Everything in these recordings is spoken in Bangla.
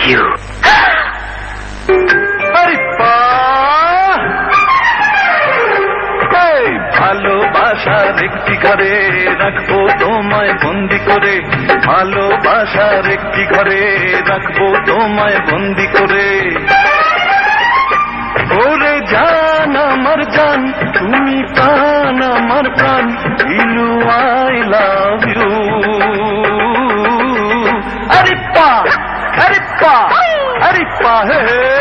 you. ভালোবাসার একটি ঘরে রাখবো তোমায় বন্দি করে, ভালোবাসার একটি ঘরে রাখবো তোমায় বন্দি করে। ওরে জান আমার জান, তুমি প্রাণ আমার প্রাণ, ইলু আই লাভ ইউ। আরে পা আরে পা আরে পা হে।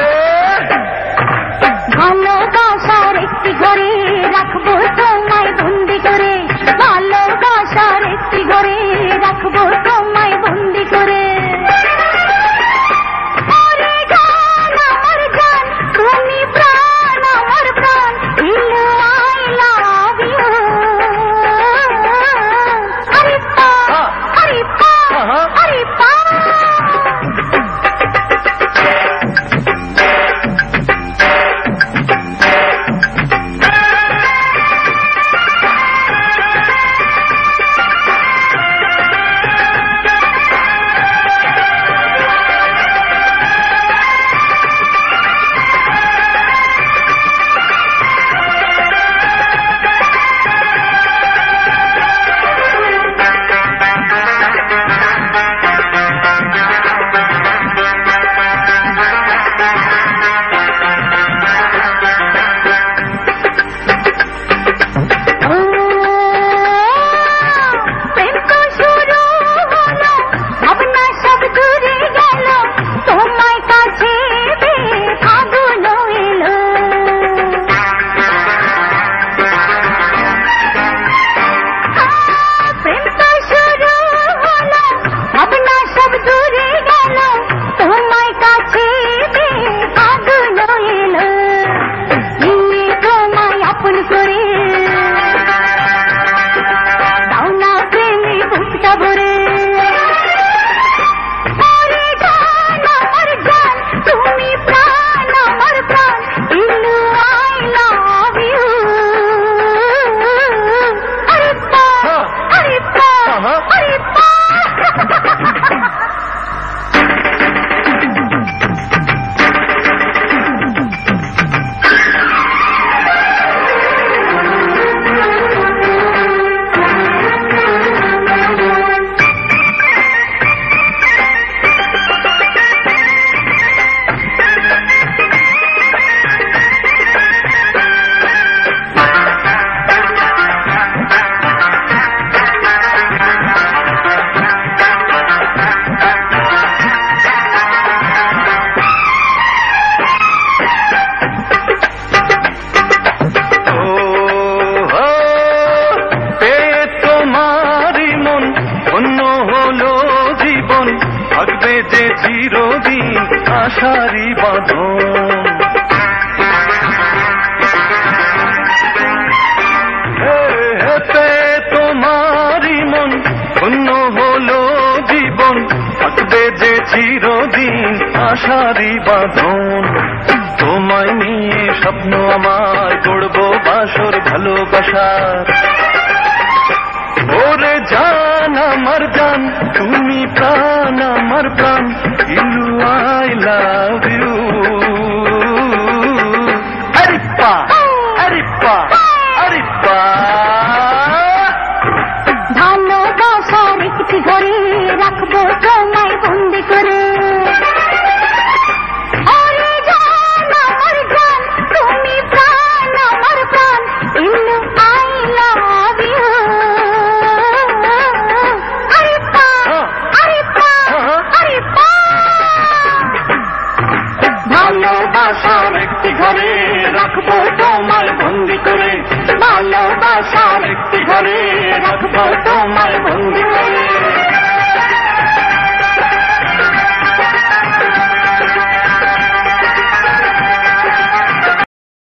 ভালোবাসার একটি ঘরে রাখবো তোমায় বন্দি করে, ভালোবাসার একটি ঘরে রাখবো তোমায় বন্দি করে। ওরে জান আমার জান, তুমি প্রাণ আমার প্রাণ, ইলু আই লাভ ইউ। আরে পা আরে পা আরে পা। চিরদিন আশারি বাঁধন, হেতে তোমারই মন ধন্য হলো জীবন, থাকবে যে চিরদিন আশারি বাঁধন। তোমায় নিয়ে স্বপ্ন আমার, গড়ব বাসর ভালোবাসার। ওরে জান আমার জান, তুমি প্রাণ আমার প্রাণ, ইলু আই লাভ ইউ। আরে পা আরে পা আরে পা। ভালোবাসার একটি ঘরে রাখবো তোমায় বন্দি করে। ওরে জান আমার জান, তুমি প্রাণ আমার প্রাণ, ইলু আই লাভ ইউ। ভালোবাসার একটি ঘরে রাখবো তোমায় বন্দি করে, ভালোবাসার একটি ঘরে রাখবো